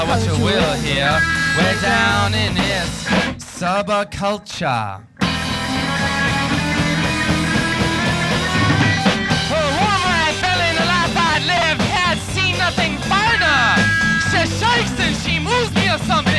What you will here, we're down in this subculture. Oh, woman, I fell in the life I'd lived, had seen nothing finer. She shakes and she moves me or something.